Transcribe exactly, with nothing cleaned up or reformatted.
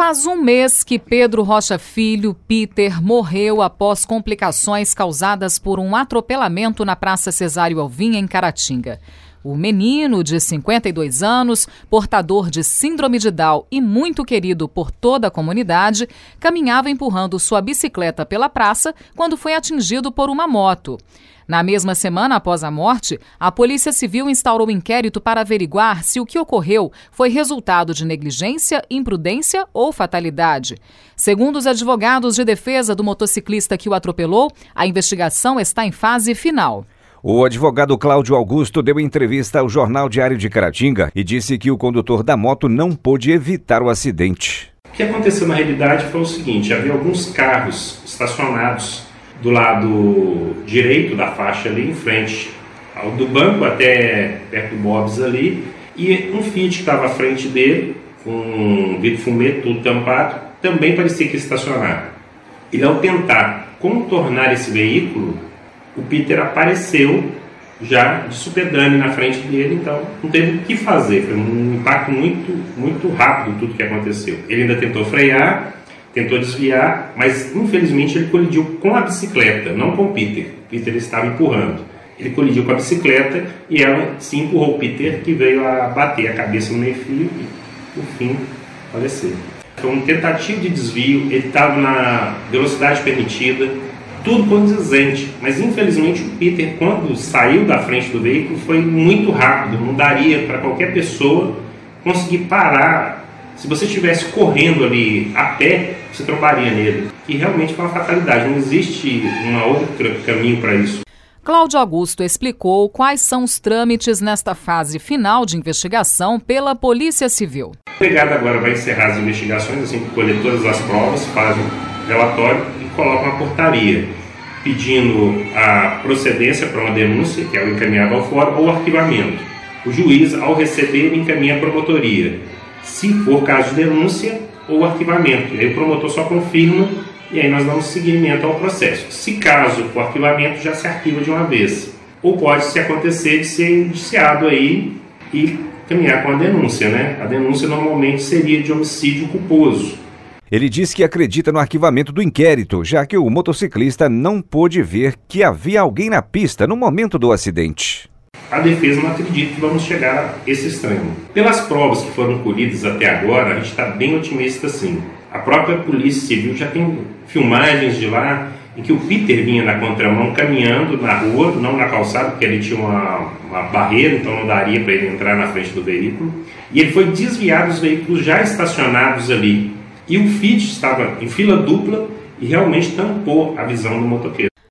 Faz um mês que Pedro Rocha Filho, Peter, morreu após complicações causadas por um atropelamento na Praça Cesário Alvim, em Caratinga. O menino, de cinquenta e dois anos, portador de síndrome de Down e muito querido por toda a comunidade, caminhava empurrando sua bicicleta pela praça quando foi atingido por uma moto. Na mesma semana após a morte, a Polícia Civil instaurou um inquérito para averiguar se o que ocorreu foi resultado de negligência, imprudência ou fatalidade. Segundo os advogados de defesa do motociclista que o atropelou, a investigação está em fase final. O advogado Cláudio Augusto deu entrevista ao Jornal Diário de Caratinga e disse que o condutor da moto não pôde evitar o acidente. O que aconteceu na realidade foi o seguinte: havia alguns carros estacionados do lado direito da faixa ali em frente ao do banco, até perto do Bob's ali, e um Fiat que estava à frente dele, com vidro fumê, tudo tampado, também parecia que ia estacionar. Ele, ao tentar contornar esse veículo, o Peter apareceu já de supedane na frente dele, então não teve o que fazer. Foi um impacto muito, muito rápido tudo que aconteceu. Ele ainda tentou frear, tentou desviar, mas infelizmente ele colidiu com a bicicleta, não com o Peter. O Peter estava empurrando. Ele colidiu com a bicicleta e ela se empurrou o Peter, que veio a bater a cabeça no meio-fio e, por fim, faleceu. Foi uma tentativa de desvio, ele estava na velocidade permitida, tudo condizente, mas infelizmente o Peter, quando saiu da frente do veículo, foi muito rápido, não daria para qualquer pessoa conseguir parar. Se você estivesse correndo ali a pé, você trombaria nele, que realmente foi uma fatalidade, não existe um outro caminho para isso. Cláudio Augusto explicou quais são os trâmites nesta fase final de investigação pela Polícia Civil. O delegado agora vai encerrar as investigações, assim que colher todas as provas, faz um relatório e coloca uma portaria pedindo a procedência para uma denúncia, que é o encaminhado ao fórum, ou arquivamento. O juiz, ao receber, encaminha a promotoria, se for caso de denúncia ou arquivamento. E aí o promotor só confirma e aí nós damos seguimento ao processo. Se caso for arquivamento, já se arquiva de uma vez. Ou pode se acontecer de ser indiciado aí e caminhar com a denúncia, né? A denúncia normalmente seria de homicídio culposo. Ele diz que acredita no arquivamento do inquérito, já que o motociclista não pôde ver que havia alguém na pista no momento do acidente. A defesa não acredita que vamos chegar a esse extremo. Pelas provas que foram colhidas até agora, a gente está bem otimista sim. A própria Polícia Civil já tem filmagens de lá em que o Peter vinha na contramão caminhando na rua, não na calçada, porque ali tinha uma, uma barreira, então não daria para ele entrar na frente do veículo. E ele foi desviar dos veículos já estacionados ali. E o Fiat estava em fila dupla e realmente tampou a visão do motoqueiro.